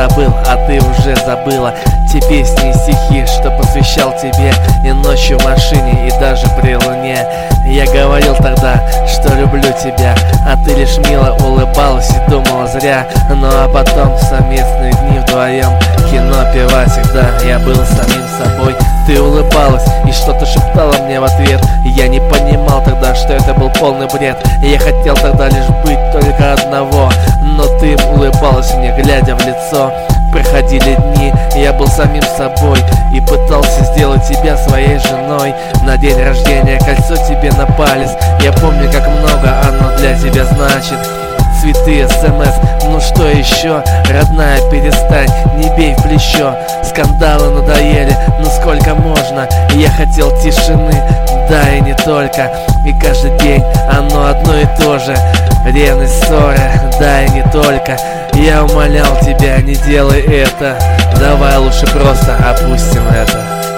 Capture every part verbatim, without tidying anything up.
забыл, а ты уже забыла те песни и стихи, что посвящал тебе и ночью в машине, и даже при луне. Я говорил тогда, что люблю тебя, а ты лишь мило улыбалась и думала зря. Ну а потом совместные дни вдвоем, кино, пива, всегда я был самим собой. Ты улыбалась и что-то шептала мне в ответ. Я не понимал тогда, что это был полный бред. Я хотел тогда лишь быть только одного, но ты улыбалась мне, глядя в лицо. Проходили дни, я был самим собой и пытался сделать тебя своей женой. На день рождения кольцо тебе на палец, я помню, как много оно для тебя значит. Цветы, смс, ну что еще? Родная, перестань, не бей в плечо. Скандалы надоели, ну сколько можно? Я хотел тишины, да и не только. И каждый день оно одно и то же. Ревность, ссоры, да и не только. Я умолял тебя, не делай это. Давай лучше просто опустим это.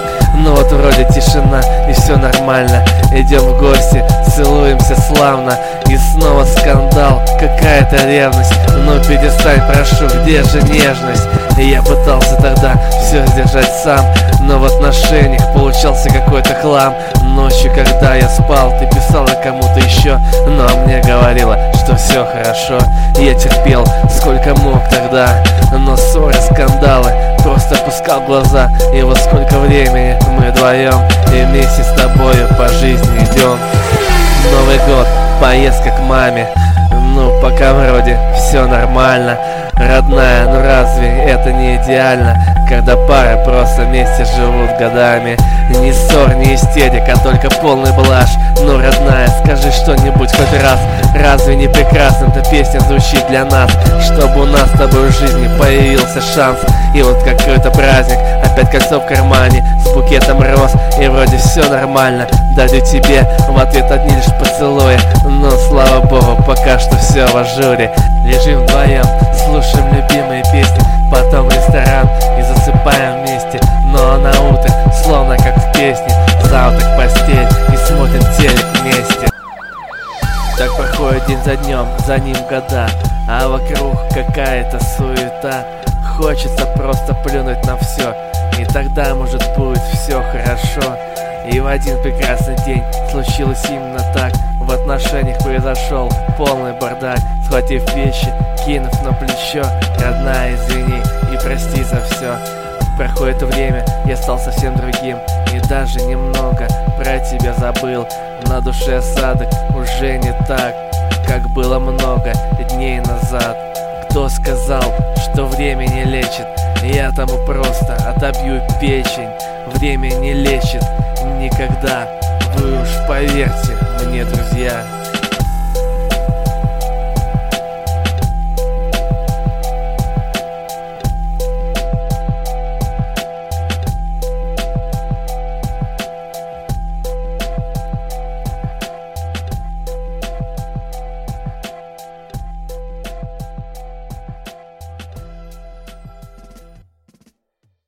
Ну вот вроде тишина и все нормально. Идем в гости, целуемся славно. И снова скандал, какая-то ревность. Ну перестань, прошу, где же нежность? И я пытался тогда все сдержать сам, но в отношениях получался какой-то хлам. Ночью, когда я спал, ты писала кому-то еще, но мне говорила, что все хорошо. Я терпел, сколько мог тогда, но ссоры, скандалы, просто опускал глаза. И вот сколько времени мы вдвоем и вместе с тобою по жизни идем. Новый год, поездка к маме, ну пока вроде все нормально. Родная, ну разве это не идеально, когда пары просто вместе живут годами? Ни ссор, ни истерик, а только полный блажь. Ну, родная, скажи что-нибудь хоть раз. Разве не прекрасно эта песня звучит для нас? Чтобы у нас с тобой в жизни появился шанс. И вот какой-то праздник, опять кольцо в кармане с букетом роз, и вроде все нормально. Дарю тебе в ответ одни лишь поцелуи, но слава богу, пока что все в ажуре. Лежим вдвоем, слушаем любимые песни, потом в ресторан и засыпаем вместе. Но на утро, словно как в песне, завтрак в постель и смотрим телек вместе. Так проходит день за днем, за ним года, а вокруг какая-то суета. Хочется просто плюнуть на все, и тогда может будет все хорошо. И в один прекрасный день случилось именно так. В отношениях произошел полный бардак. Схватив вещи, кинув на плечо, родная, извини и прости за все. Проходит время, я стал совсем другим, и даже немного про тебя забыл. На душе осадок уже не так, как было много дней назад. Кто сказал, что время не лечит? Я тому просто отобью печень. Время не лечит никогда, вы уж поверьте мне, друзья.